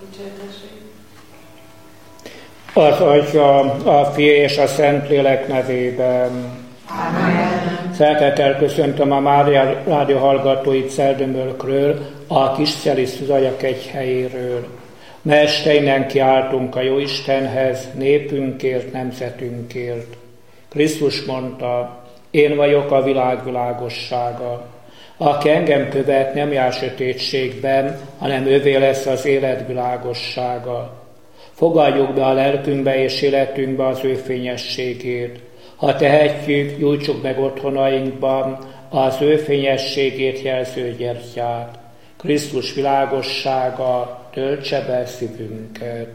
Az Atya, a Fiú és a Szentlélek nevében. Amen. Szeretettel köszöntöm a Mária Rádió hallgatóit Szerdömölkről, a Kisszeli Szuzaya kegyhelyéről. Ma este innen kiáltunk a Jóistenhez, népünkért, nemzetünkért. Krisztus mondta, én vagyok a világ világossága. Aki engem követ, nem jár sötétségben, hanem ővé lesz az élet világossága. Fogadjuk be a lelkünkbe és életünkbe az ő fényességét. Ha tehetjük, gyújtsuk meg otthonainkban az ő fényességét jelző gyertyát. Krisztus világossága töltse be szívünket.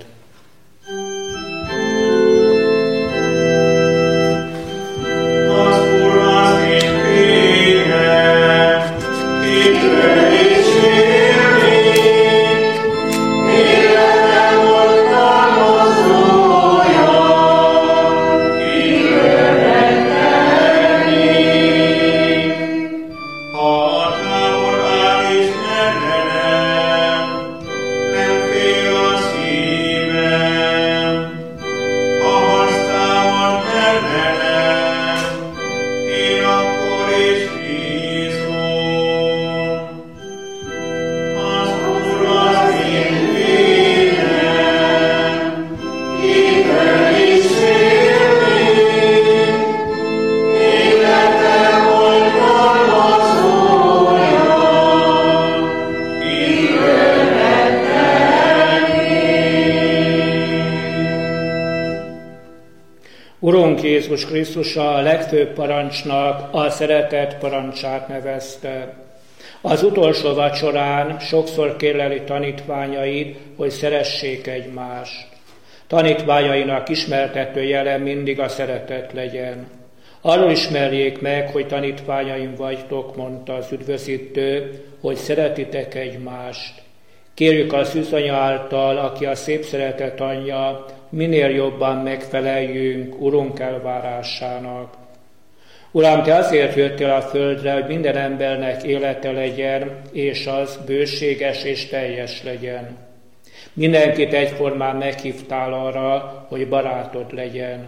Urunk Jézus Krisztus a legfőbb parancsnak a szeretet parancsát nevezte. Az utolsó vacsorán sokszor kérleli tanítványait, hogy szeressék egymást. Tanítványainak ismertető jele mindig a szeretet legyen. Arról ismerjék meg, hogy tanítványaim vagytok, mondta az üdvözítő, hogy szeretitek egymást. Kérjük a szűzanya által, aki a szép szeretet anyja, minél jobban megfeleljünk Urunk elvárásának. Uram, Te azért jöttél a földre, hogy minden embernek élete legyen, és az bőséges és teljes legyen. Mindenkit egyformán meghívtál arra, hogy barátod legyen.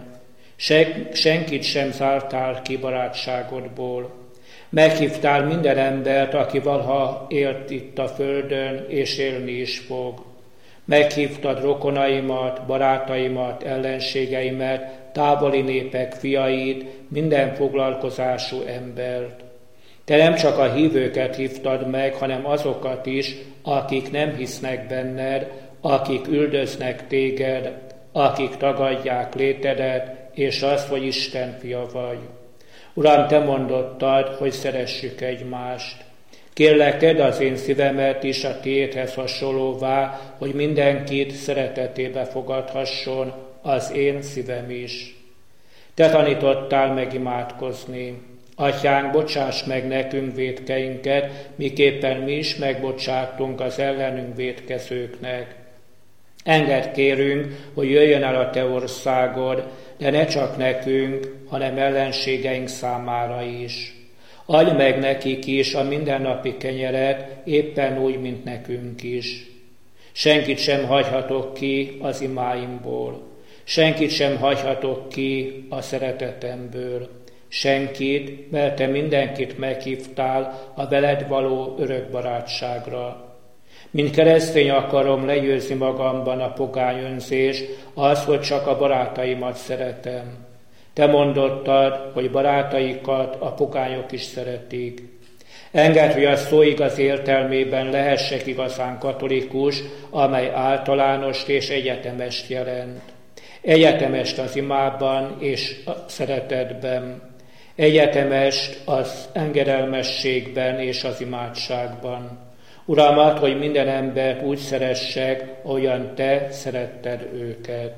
Senkit sem zártál ki barátságodból. Meghívtál minden embert, aki valaha élt itt a földön, és élni is fog. Meghívtad rokonaimat, barátaimat, ellenségeimet, távoli népek fiait, minden foglalkozású embert. Te nem csak a hívőket hívtad meg, hanem azokat is, akik nem hisznek benned, akik üldöznek téged, akik tagadják létedet, és azt, hogy Isten fia vagy. Uram, Te mondottad, hogy szeressük egymást. Kérlek, tedd az én szívemet is a tiédhez hasonlóvá, hogy mindenkit szeretetébe fogadhasson az én szívem is. Te tanítottál megimádkozni. Atyánk, bocsáss meg nekünk vétkeinket, miképpen mi is megbocsátunk az ellenünk vétkezőknek. Engedd kérünk, hogy jöjjön el a Te országod, de ne csak nekünk, hanem ellenségeink számára is. Adj meg nekik is a mindennapi kenyeret, éppen úgy, mint nekünk is. Senkit sem hagyhatok ki az imáimból. Senkit sem hagyhatok ki a szeretetemből. Senkit, mert Te mindenkit meghívtál a veled való örök barátságra. Mint keresztény akarom legyőzni magamban a pogány önzés, az, hogy csak a barátaimat szeretem. Te mondottad, hogy barátaikat a pogányok is szeretik. Engedd, hogy a szó igaz értelmében lehessek igazán katolikus, amely általánost és egyetemest jelent. Egyetemest az imában és a szeretetben. Egyetemest az engedelmességben és az imádságban. Uram, add, hogy minden embert úgy szeressek, ahogyan Te szeretted őket.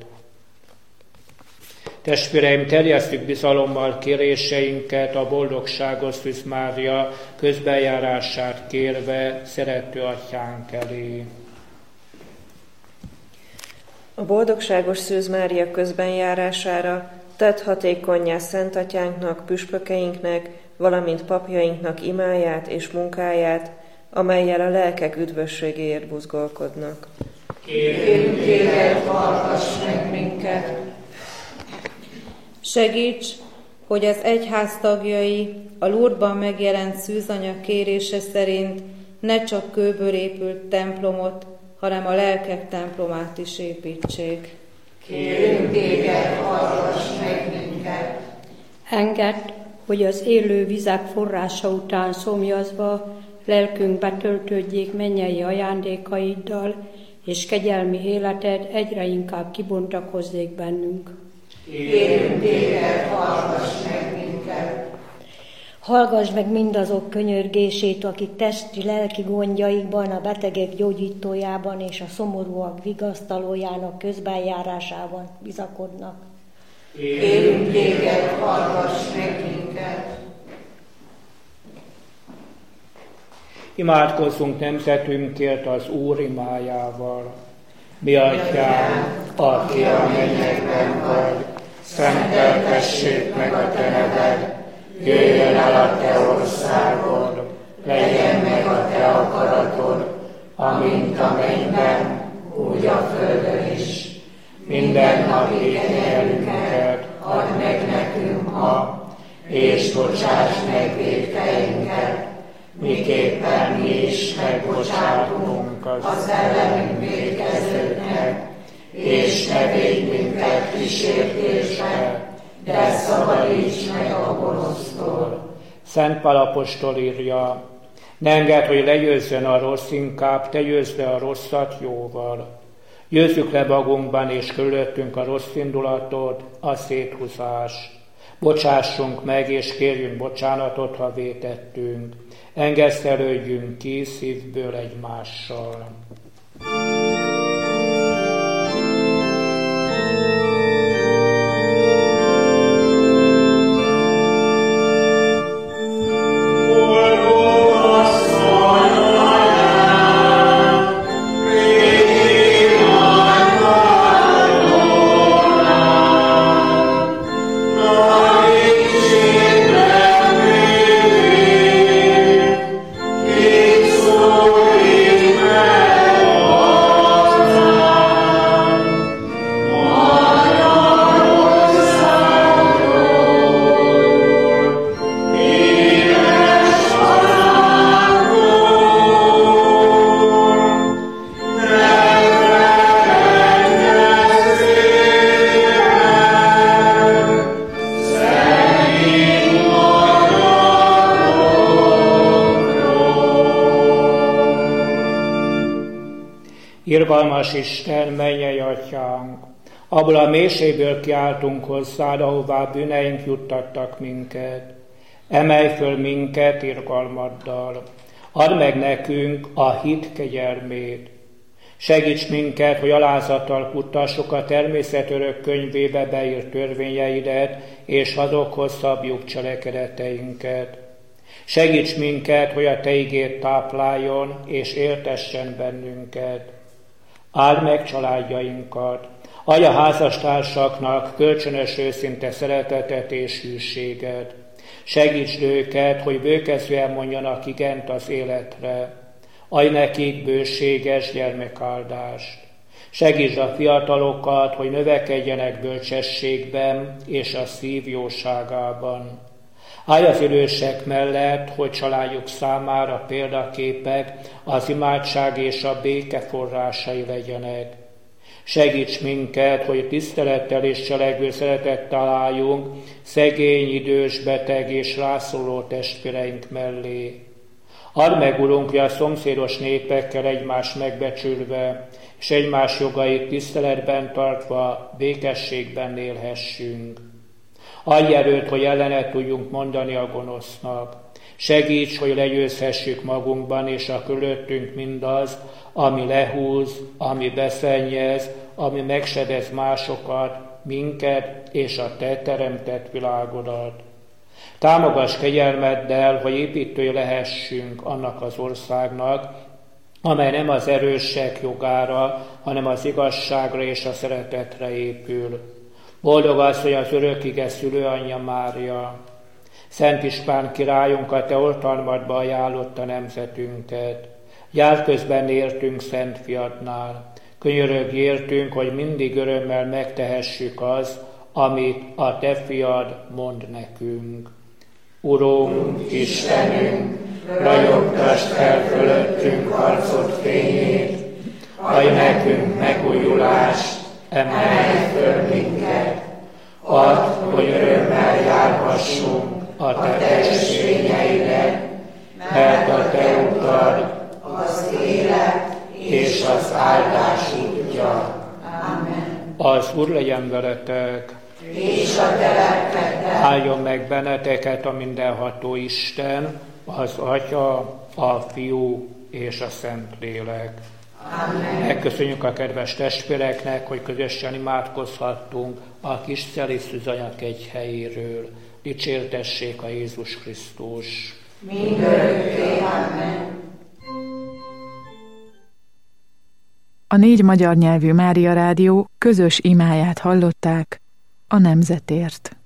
Testvéreim, terjesztjük bizalommal kéréseinket a boldogságos Szűz Mária közbenjárását kérve szerető atyánk elé. A boldogságos Szűz Mária közbenjárására tedd hatékonnyá Szent Atyánknak, püspökeinknek, valamint papjainknak imáját és munkáját, amellyel a lelkek üdvösségéért buzgolkodnak. Kérünk téged, hallgass meg minket. Segíts, hogy az egyház tagjai a Lourdesban megjelent szűzanya kérése szerint ne csak kőből épült templomot, hanem a lelkek templomát is építsék. Kérünk téged, hallgass meg minket. Engedd, hogy az élő vizek forrása után szomjazva lelkünk betöltődjék mennyei ajándékaiddal, és kegyelmi életed egyre inkább kibontakozzék bennünk. Kérünk téged, hallgass meg minket. Hallgass meg mindazok könyörgését, akik testi-lelki gondjaikban, a betegek gyógyítójában és a szomorúak vigasztalójának közbenjárásában bizakodnak. Kérünk téged, hallgass meg minket. Imádkozzunk nemzetünkért az Úr imájával. Mi atyánk, aki a mennyekben vagy, szenteltessék meg a te neved, jöjjön el a te országod, legyen meg a te akaratod, amint a mennyben, úgy a földön is. Minden napi kenyerünket add meg nekünk ma, és bocsáss meg vétkeinket, miképpen mi is megbocsátunk az ellenünk vétkezőknek, és ne védj minket kísértésbe, de szabadíts meg a gonosztól. Szent Pál apostol írja, ne engedd, hogy legyőzzön a rossz, inkább te győzd le a rosszat jóval. Győzzük le magunkban és körülöttünk a rossz indulatot, a széthúzást. Bocsássunk meg, és kérjünk bocsánatot, ha vétettünk. Engesztelődjünk ki szívből egymással. Irgalmas Isten, mennyei atyánk, abból a mélységből kiáltunk hozzád, ahová bűneink juttattak minket. Emelj föl minket irgalmaddal, add meg nekünk a hit kegyelmét. Segíts minket, hogy alázattal kutassuk a természet örök könyvébe beírt törvényeidet, és azokhoz szabjuk cselekedeteinket. Segíts minket, hogy a te igéd tápláljon, és éltessen bennünket. Áld meg családjainkat, adj a házastársaknak kölcsönös őszinte szeretetet és hűséget. Segítsd őket, hogy bőkezően mondjanak igent az életre. Adj nekik bőséges gyermekáldást. Segítsd a fiatalokat, hogy növekedjenek bölcsességben és a szív jóságában. Állj az idősek mellett, hogy családjuk számára példaképek, az imádság és a béke forrásai legyenek. Segíts minket, hogy tisztelettel és cselekvő szeretet találjunk szegény, idős, beteg és rászoruló testvéreink mellé. Add meg, Urunk, hogy a szomszédos népekkel egymást megbecsülve, és egymás jogait tiszteletben tartva, békességben élhessünk. Adj erőt, hogy ellenet tudjunk mondani a gonosznak. Segíts, hogy legyőzhessük magunkban és a körülöttünk mindaz, ami lehúz, ami beszennyez, ami megsedez másokat, minket és a te teremtett világodat. Támogass kegyelmeddel, hogy építői lehessünk annak az országnak, amely nem az erősek jogára, hanem az igazságra és a szeretetre épül. Boldog az, hogy az örökige szülőanyja Mária. Szent István királyunk a te oltalmadba ajánlotta nemzetünket. Jár közben értünk Szent Fiadnál. Könyörögj értünk, hogy mindig örömmel megtehessük az, amit a Te fiad mond nekünk. Urunk, Istenünk, ragyogtasd fel fölöttünk arcod fényét, adj nekünk megújulást, emelj föl minket, add, hogy örömmel járhassunk a Te testvényeidet, mert a Te utad az élet és az áldás útja. Amen. Az Úr legyen veletek, és a te lelkeddel. Áldjon meg benneteket a mindenható Isten, az Atya, a Fiú és a Szentlélek. Amen. Megköszönjük a kedves testvéreknek, hogy közösen imádkozhattunk a kis Szeli Szűzanya kegyhelyéről. Dicsértessék a Jézus Krisztus. Mindörökké. Amen. A 4 magyar nyelvű Mária Rádió közös imáját hallották a nemzetért.